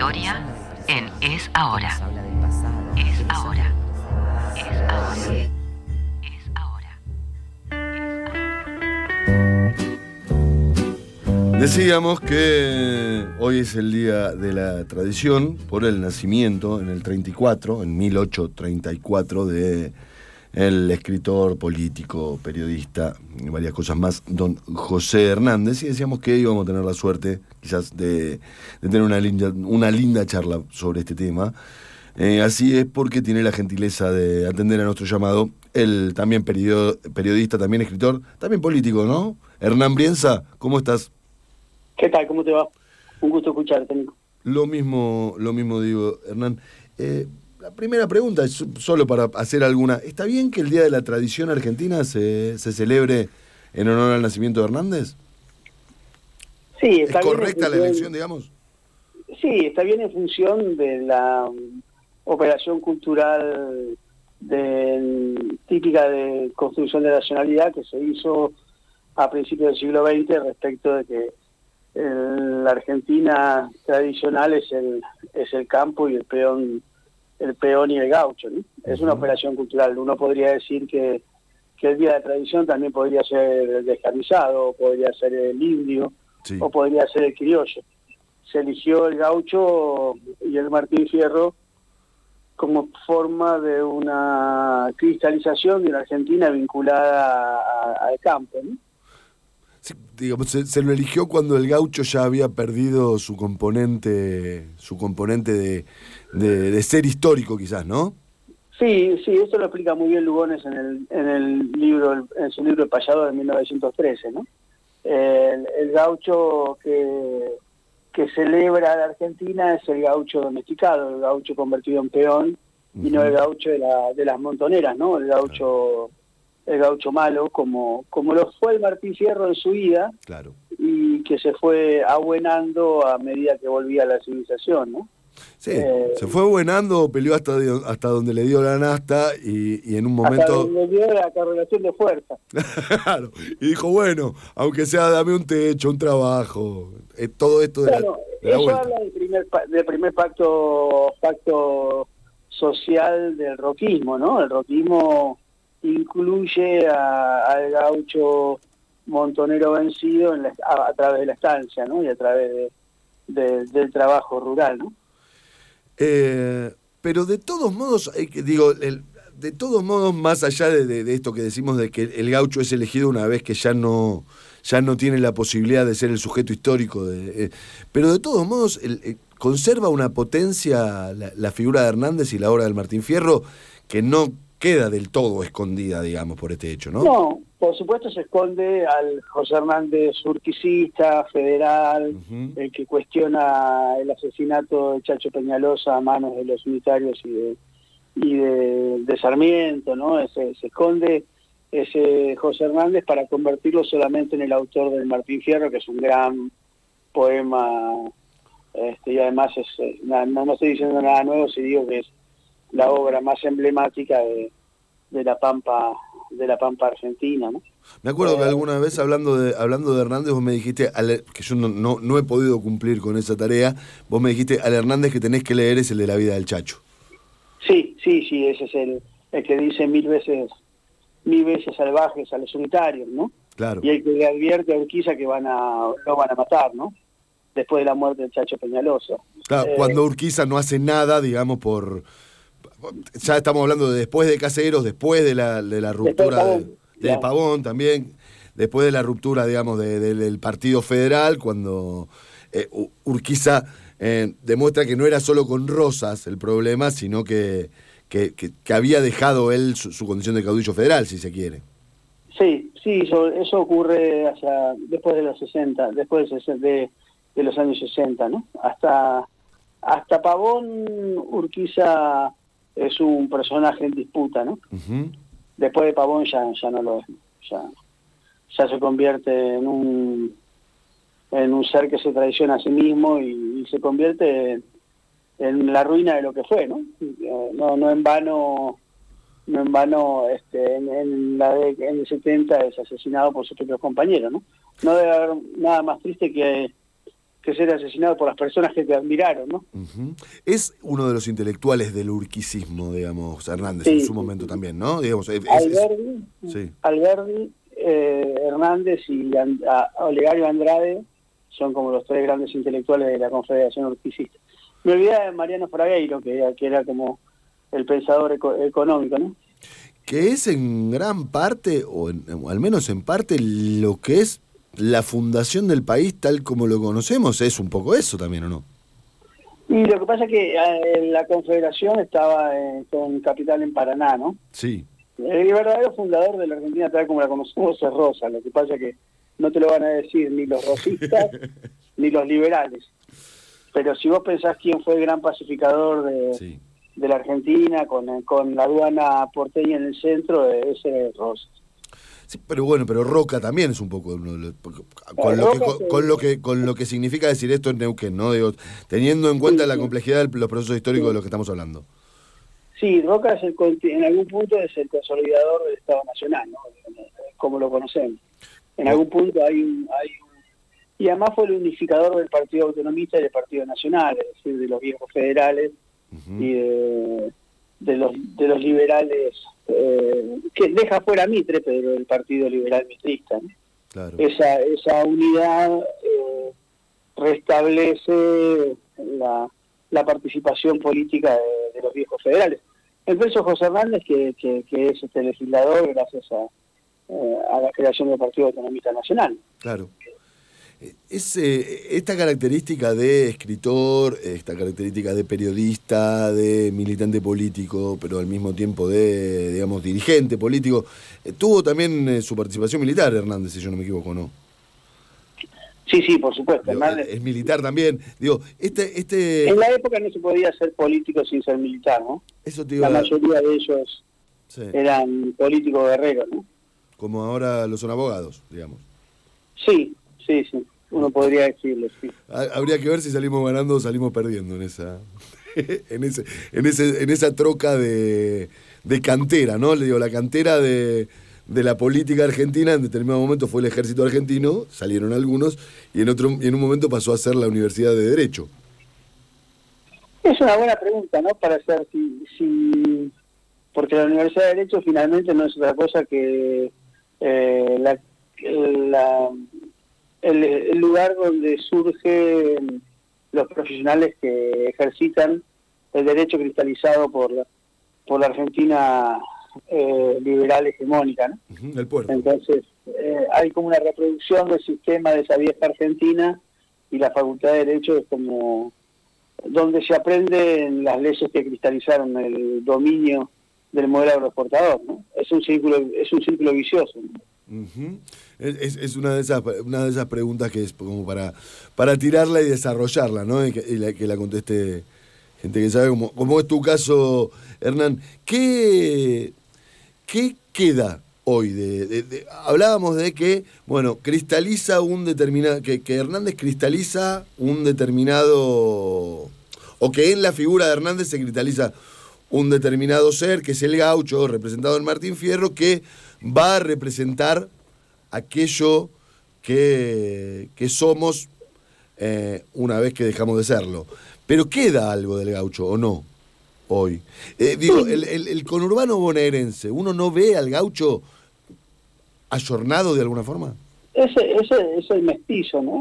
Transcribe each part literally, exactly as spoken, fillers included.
historia en Es Ahora. Es Ahora. Es Ahora. Es Ahora. Decíamos que hoy es el día de la tradición por el nacimiento en el treinta y cuatro, en mil ochocientos treinta y cuatro, de el escritor, político, periodista y varias cosas más, don José Hernández, y decíamos que íbamos a tener la suerte quizás de, de tener una linda, una linda charla sobre este tema. Eh, así es, porque tiene la gentileza de atender a nuestro llamado el también period, periodista, también escritor, también político, ¿no? Hernán Brienza, ¿cómo estás? ¿Qué tal? ¿Cómo te va? Un gusto escucharte, Nico. Lo mismo, lo mismo digo, Hernán. Eh, la primera pregunta es solo para hacer alguna. ¿Está bien que el Día de la Tradición Argentina se, se celebre en honor al nacimiento de Hernández? Sí, está ¿Es bien correcta en función, la elección, digamos? Sí, está bien en función de la um, operación cultural de, típica de construcción de nacionalidad que se hizo a principios del siglo veinte respecto de que el, la Argentina tradicional es el es el campo y el peón el peón y el gaucho, ¿no? Es una operación cultural. Uno podría decir que, que el Día de la Tradición también podría ser el descamisado, o podría ser el indio, Sí. o podría ser el criollo. Se eligió el gaucho y el Martín Fierro como forma de una cristalización de una Argentina vinculada a, al campo, ¿no? Sí, digamos, se, se lo eligió cuando el gaucho ya había perdido su componente, su componente de, de, de ser histórico, quizás, ¿no? Sí, sí, esto lo explica muy bien Lugones en el, en el libro, en su libro El Payador de mil novecientos trece, ¿no? El, el gaucho que, que celebra la Argentina es el gaucho domesticado, el gaucho convertido en peón, uh-huh. Y no el gaucho de, la, de las montoneras, ¿no? El gaucho, el gaucho malo, como, como lo fue el Martín Fierro en su vida, claro. Y que se fue abuenando a medida que volvía a la civilización, ¿no? Sí, eh, se fue abuenando, peleó hasta, hasta donde le dio la nasta y, y en un momento... Hasta donde le dio la correlación de fuerza. Claro, y dijo, bueno, aunque sea dame un techo, un trabajo, eh, todo esto de bueno, la, de la eso vuelta. habla del primer, del primer pacto, pacto social del roquismo, ¿no? El roquismo incluye a, al gaucho montonero vencido en la, a, a través de la estancia, ¿no? Y a través de, de, del trabajo rural, ¿no? Eh, pero de todos modos, hay que, digo, el, de todos modos, más allá de, de, de esto que decimos de que el gaucho es elegido una vez que ya no, ya no tiene la posibilidad de ser el sujeto histórico, de, eh, pero de todos modos el, eh, conserva una potencia la, la figura de Hernández y la obra del Martín Fierro que no queda del todo escondida, digamos, por este hecho, ¿no? No, por supuesto se esconde al José Hernández urquicista, federal, uh-huh. El que cuestiona el asesinato de Chacho Peñalosa a manos de los unitarios y de, y de, de Sarmiento, ¿no? Ese, se esconde ese José Hernández para convertirlo solamente en el autor del Martín Fierro, que es un gran poema, este, y además es, no, no estoy diciendo nada nuevo si digo que es la obra más emblemática de, de la Pampa de la Pampa Argentina, ¿no? Me acuerdo eh, que alguna vez hablando de hablando de Hernández vos me dijiste, al, que yo no, no, no he podido cumplir con esa tarea, vos me dijiste, al Hernández que tenés que leer es el de la vida del Chacho. Sí, sí, sí, ese es el, el que dice mil veces mil veces salvajes a los unitarios, ¿no? Claro. Y el que le advierte a Urquiza que van a lo van a matar, ¿no? Después de la muerte del Chacho Peñalosa. Claro, eh, cuando Urquiza no hace nada, digamos, por... Ya estamos hablando de después de Caseros, después de la, de la ruptura de, de, de yeah. Pavón también, después de la ruptura, digamos, de, de, del Partido Federal, cuando eh, Urquiza eh, demuestra que no era solo con Rosas el problema, sino que, que, que, que había dejado él su, su condición de caudillo federal, si se quiere. Sí, sí, eso, eso ocurre hacia, después de los sesenta, después de, de los años sesenta, ¿no? Hasta, hasta Pavón, Urquiza es un personaje en disputa, ¿no? Uh-huh. Después de Pavón ya, ya no lo es, ya, ya se convierte en un en un ser que se traiciona a sí mismo y, y se convierte en, en la ruina de lo que fue, ¿no? No, no en vano, no en vano, este, en, en la de, en el setenta es asesinado por sus propios compañeros, ¿no? No debe haber nada más triste que que ser asesinado por las personas que te admiraron, ¿no? Uh-huh. Es uno de los intelectuales del urquicismo, digamos, Hernández, sí, en su momento sí. también, ¿no? Digamos, es, Alberdi, es, sí. Alberdi eh, Hernández y And- a, Olegario Andrade son como los tres grandes intelectuales de la Confederación Urquicista. Me olvidaba de Mariano Fragueiro, que era, que era como el pensador eco- económico, ¿no? Que es en gran parte, o, en, o al menos en parte, lo que es la fundación del país tal como lo conocemos, es un poco eso también, ¿o no? Y lo que pasa es que eh, la Confederación estaba eh, con capital en Paraná, ¿no? Sí. El verdadero fundador de la Argentina tal como la conocemos es Rosa, lo que pasa es que no te lo van a decir ni los rosistas ni los liberales. Pero si vos pensás quién fue el gran pacificador de, sí. de la Argentina, con, con la aduana porteña en el centro, ese es Rosa. Sí, pero bueno, pero Roca también es un poco uno de los, con, lo que, con, con lo que con lo que significa decir esto en Neuquén, ¿no? Digo, teniendo en cuenta sí, la sí. complejidad de los procesos históricos sí. de los que estamos hablando. Sí, Roca es el, en algún punto es el consolidador del Estado Nacional, ¿no? Como lo conocemos. En oh. algún punto hay un, hay un... Y además fue el unificador del Partido Autonomista y del Partido Nacional, es decir, de los viejos federales uh-huh. y de, de, los, de los liberales, eh, que deja fuera a Mitre, pero el Partido Liberal Mitrista, ¿no? Claro. Esa, esa unidad eh, restablece la, la participación política de, de los viejos federales. Entonces José Hernández, que, que, que es este legislador gracias a, eh, a la creación del Partido Autonomista Nacional. Claro. Es, eh, esta característica de escritor, esta característica de periodista, de militante político, pero al mismo tiempo de, digamos, dirigente político, eh, tuvo también eh, su participación militar, Hernández, si yo no me equivoco, ¿no? Sí, sí, por supuesto. Digo, es, es militar también. Digo, este, este... En la época no se podía ser político sin ser militar, ¿no? Eso te iba... La mayoría de ellos sí. eran políticos guerreros, ¿no? Como ahora lo son abogados, digamos. Sí. Sí, sí, uno podría decirlo, sí. Habría que ver si salimos ganando o salimos perdiendo en esa en ese en ese en esa troca de, de cantera, ¿no? Le digo, la cantera de, de la política argentina en determinado momento fue el ejército argentino, salieron algunos, y en otro y en un momento pasó a ser la Universidad de Derecho. Es una buena pregunta, ¿no? Para saber si, si porque la Universidad de Derecho finalmente no es otra cosa que eh, la, la El, el lugar donde surgen los profesionales que ejercitan el derecho cristalizado por la, por la Argentina eh, liberal hegemónica, ¿no? Uh-huh, el puerto. Entonces eh, hay como una reproducción del sistema de esa vieja Argentina, y la Facultad de Derecho es como donde se aprenden las leyes que cristalizaron el dominio del modelo agroexportador, ¿no? Es un círculo, es un círculo vicioso, ¿no? Uh-huh. Es, es una de esas una de esas preguntas que es como para para tirarla y desarrollarla, ¿no? Y que, y la, que la conteste gente que sabe, como, como es tu caso, Hernán. ¿Qué, qué queda hoy? De, de, de, hablábamos de que, bueno, cristaliza un determinado, que, que Hernández cristaliza un determinado, o que en la figura de Hernández se cristaliza un determinado ser, que es el gaucho, representado en Martín Fierro, que va a representar aquello que, que somos eh, una vez que dejamos de serlo. Pero ¿queda algo del gaucho o no hoy? Eh, digo, el, el, el conurbano bonaerense, ¿uno no ve al gaucho ayornado de alguna forma? Ese, ese es el mestizo, ¿no?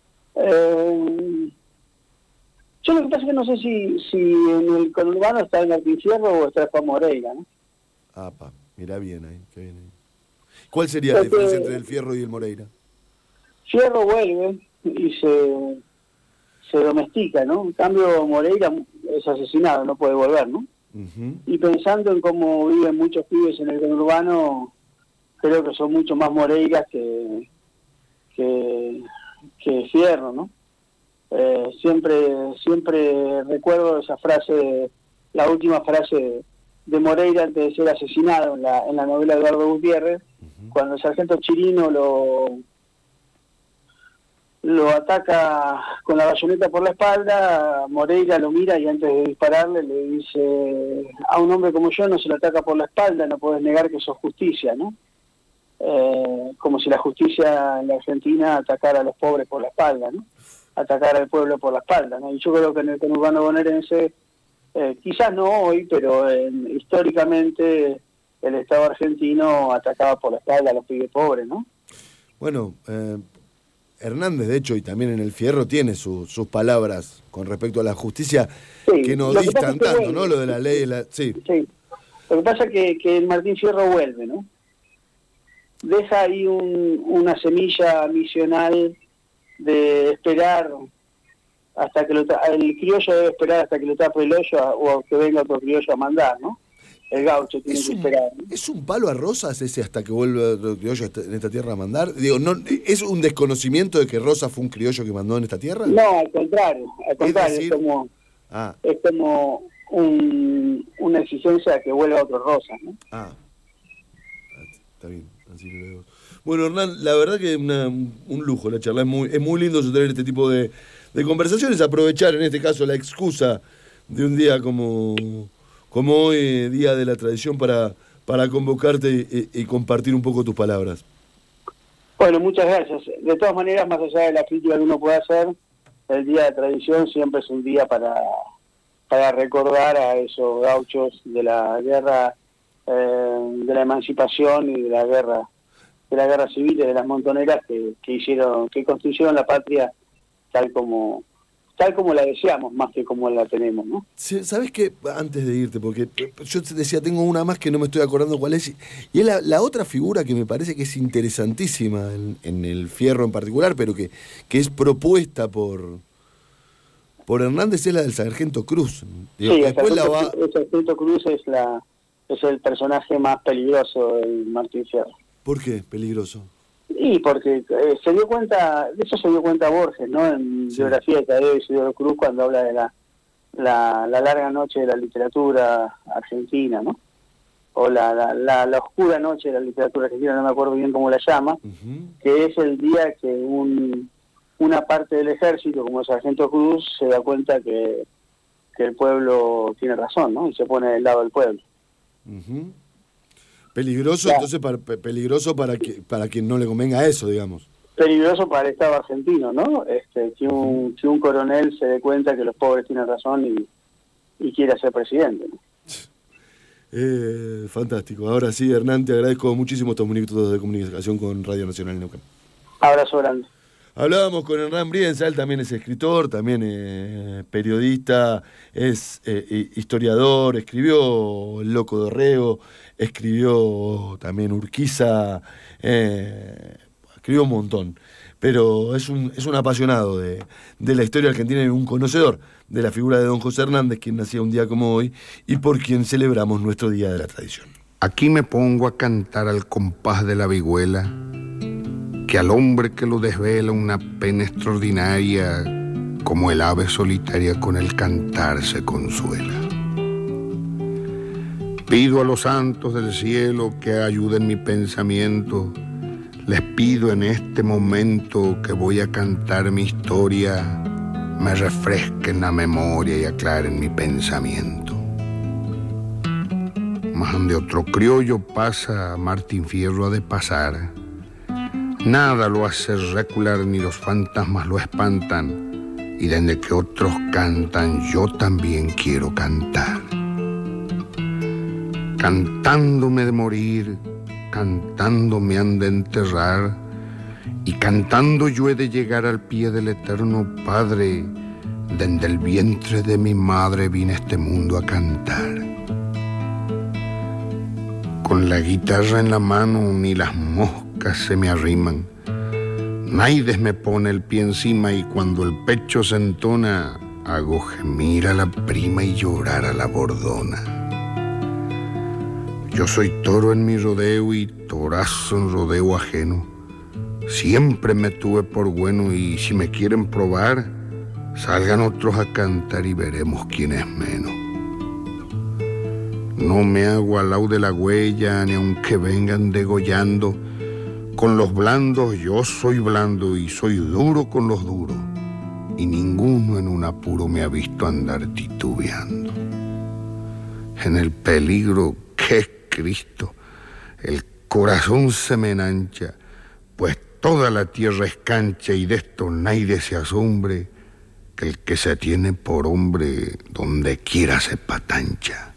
Eh, yo lo que pasa es que no sé si, si en el conurbano está el Martín Fierro o está Juan Moreira, ¿no? Ah, pa, mirá bien ahí, qué bien ahí. ¿Cuál sería la diferencia entre el Fierro y el Moreira? Fierro vuelve y se, se domestica, ¿no? En cambio, Moreira es asesinado, no puede volver, ¿no? Uh-huh. Y pensando en cómo viven muchos pibes en el conurbano, creo que son mucho más Moreiras que, que, que Fierro, ¿no? Eh, siempre, siempre recuerdo esa frase, la última frase de Moreira antes de ser asesinado en la, en la novela de Eduardo Gutiérrez, uh-huh. cuando el sargento Chirino lo lo ataca con la bayoneta por la espalda, Moreira lo mira y antes de dispararle le dice: a un hombre como yo no se lo ataca por la espalda, no puedes negar que sos justicia, ¿no? Eh, como si la justicia en la Argentina atacara a los pobres por la espalda, ¿no? atacar al pueblo por la espalda, ¿no? Y yo creo que en el conurbano bonaerense, eh, quizás no hoy, pero eh, históricamente el Estado argentino atacaba por la espalda a los pibes pobres, ¿no? Bueno, eh, Hernández, de hecho, y también en El Fierro, tiene su, sus palabras con respecto a la justicia, sí, que nos distan tanto, vuelve, ¿no? Lo de la ley, la, sí. sí. Lo que pasa es que, que el Martín Fierro vuelve, ¿no? Deja ahí un, una semilla misional de esperar hasta que lo el criollo debe esperar hasta que lo tape el hoyo o que venga otro criollo a mandar, ¿no? El gaucho tiene que un, esperar, ¿no? ¿Es un palo a Rosas ese hasta que vuelva otro criollo en esta tierra a mandar? Digo, ¿no, ¿es un desconocimiento de que Rosas fue un criollo que mandó en esta tierra? No, al contrario, al contrario, es, decir, es como ah. es como un, una exigencia de que vuelva otro Rosas, ¿no? Ah, está bien, así lo veo. Bueno, Hernán, la verdad que una, un lujo la charla, es muy, es muy lindo tener este tipo de, de conversaciones, aprovechar en este caso la excusa de un día como, como hoy, Día de la Tradición, para, para convocarte y, y compartir un poco tus palabras. Bueno, muchas gracias. De todas maneras, más allá de la crítica que uno puede hacer, el Día de la Tradición siempre es un día para, para recordar a esos gauchos de la guerra, eh, de la emancipación y de la guerra de la guerra civil y de las montoneras que, que hicieron, que construyeron la patria tal como tal como la deseamos, más que como la tenemos, ¿no? Sí, ¿sabes qué? Antes de irte, porque yo te decía, tengo una más que no me estoy acordando cuál es, y es la, la otra figura que me parece que es interesantísima en, en El Fierro en particular, pero que, que es propuesta por por Hernández, es la del Sargento Cruz. Digo, sí, después el, la va... el Sargento Cruz es, la, es el personaje más peligroso del Martín Fierro. ¿Por qué peligroso? Y porque eh, se dio cuenta, de eso se dio cuenta Borges, ¿no? En sí. Biografía de Tadeo Isidoro Cruz, cuando habla de la, la, la larga noche de la literatura argentina, ¿no? O la, la, la, la oscura noche de la literatura argentina, no me acuerdo bien cómo la llama, uh-huh. que es el día que un, una parte del ejército, como el Sargento Cruz, se da cuenta que, que el pueblo tiene razón, ¿no? Y se pone del lado del pueblo. Uh-huh. Peligroso, claro. entonces, para, peligroso para que para quien no le convenga eso, digamos. Peligroso para el Estado argentino, ¿no? Este, que un, que un coronel se dé cuenta que los pobres tienen razón y, y quiera ser presidente, ¿no? Eh, fantástico. Ahora sí, Hernán, te agradezco muchísimo estos minutos de comunicación con Radio Nacional Neuquén. Abrazo grande. Hablábamos con Hernán Brienza, él también es escritor, también es periodista, es eh, historiador, escribió El Loco de Orrego, escribió también Urquiza, eh, escribió un montón, pero es un, es un apasionado de, de la historia argentina y un conocedor de la figura de don José Hernández, quien nacía un día como hoy y por quien celebramos nuestro Día de la Tradición. Aquí me pongo a cantar al compás de la vihuela, que al hombre que lo desvela una pena extraordinaria, como el ave solitaria con el cantar se consuela. Pido a los santos del cielo que ayuden mi pensamiento, les pido en este momento que voy a cantar mi historia, me refresquen la memoria y aclaren mi pensamiento. Mas donde otro criollo pasa, Martín Fierro ha de pasar. Nada lo hace recular ni los fantasmas lo espantan, y desde que otros cantan yo también quiero cantar. Cantándome de morir, cantando me han de enterrar, y cantando yo he de llegar al pie del eterno Padre, desde el vientre de mi madre vine a este mundo a cantar. Con la guitarra en la mano ni las moscas se me arriman, Naides me pone el pie encima y cuando el pecho se entona, hago gemir a la prima y llorar a la bordona. Yo soy toro en mi rodeo y torazo en rodeo ajeno. Siempre me tuve por bueno y si me quieren probar, salgan otros a cantar y veremos quién es menos. No me hago al lado de la huella, ni aunque vengan degollando. Con los blandos yo soy blando y soy duro con los duros. Y ninguno en un apuro me ha visto andar titubeando. En el peligro que es Cristo, el corazón se me enancha, pues toda la tierra es cancha y de esto nadie se asombre, que el que se tiene por hombre donde quiera se patancha.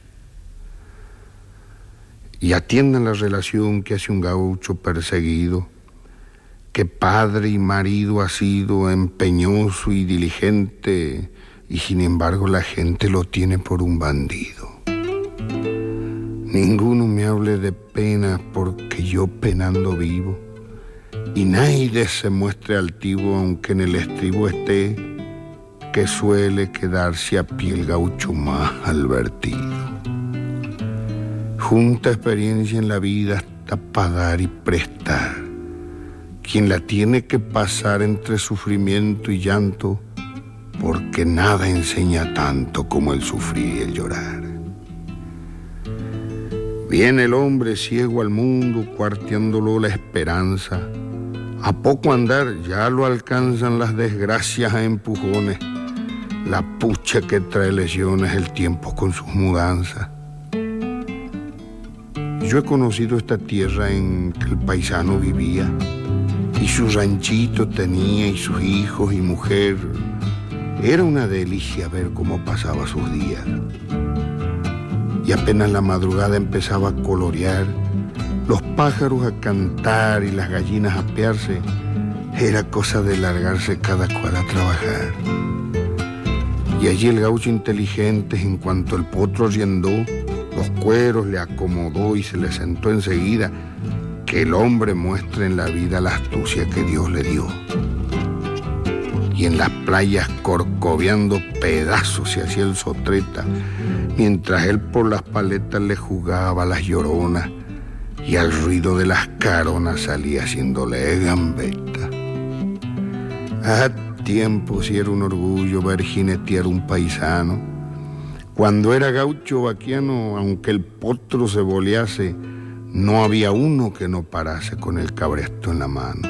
Y atiendan la relación que hace un gaucho perseguido, que padre y marido ha sido empeñoso y diligente, y sin embargo la gente lo tiene por un bandido. Ninguno me hable de penas porque yo penando vivo, y nadie se muestre altivo aunque en el estribo esté, que suele quedarse a pie el gaucho más advertido. Junta experiencia en la vida hasta para dar y prestar. Quien la tiene que pasar entre sufrimiento y llanto, porque nada enseña tanto como el sufrir y el llorar. Viene el hombre ciego al mundo, cuarteándolo la esperanza. A poco andar ya lo alcanzan las desgracias a empujones. La pucha que trae lesiones el tiempo con sus mudanzas. Yo he conocido esta tierra en que el paisano vivía, y su ranchito tenía, y sus hijos y mujer. Era una delicia ver cómo pasaba sus días. Y apenas la madrugada empezaba a colorear, los pájaros a cantar y las gallinas a apearse, era cosa de largarse cada cual a trabajar. Y allí el gaucho inteligente, en cuanto el potro arriendó, los cueros le acomodó y se le sentó enseguida, que el hombre muestre en la vida la astucia que Dios le dio. Y en las playas corcoveando pedazos se hacía el sotreta, mientras él por las paletas le jugaba las lloronas, y al ruido de las caronas salía haciéndole gambeta. A tiempo si era un orgullo ver jinetear un paisano. Cuando era gaucho vaquiano, aunque el potro se bolease, no había uno que no parase con el cabresto en la mano.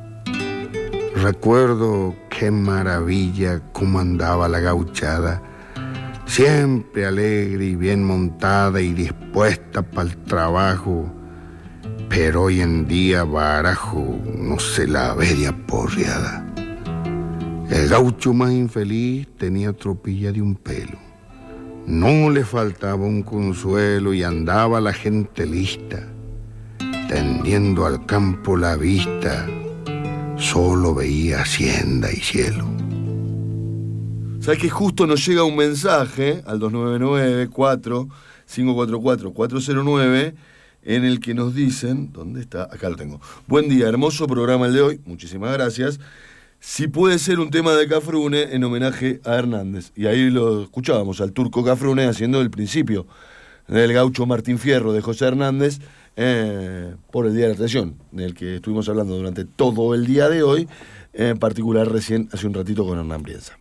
Recuerdo qué maravilla cómo andaba la gauchada, siempre alegre y bien montada y dispuesta para el trabajo, pero hoy en día barajo no se la ve de aporreada. El gaucho más infeliz tenía tropilla de un pelo. No le faltaba un consuelo y andaba la gente lista, tendiendo al campo la vista, solo veía hacienda y cielo. ¿Sabes que justo nos llega un mensaje al dos nueve nueve, cuatro cinco cuatro cuatro, cuatro cero nueve en el que nos dicen, ¿dónde está? Acá lo tengo. Buen día, hermoso programa el de hoy, muchísimas gracias. Si puede ser un tema de Cafrune en homenaje a Hernández. Y ahí lo escuchábamos al turco Cafrune haciendo el principio del gaucho Martín Fierro de José Hernández eh, por el Día de la Tradición, del que estuvimos hablando durante todo el día de hoy, en particular recién hace un ratito con Hernán Brienza.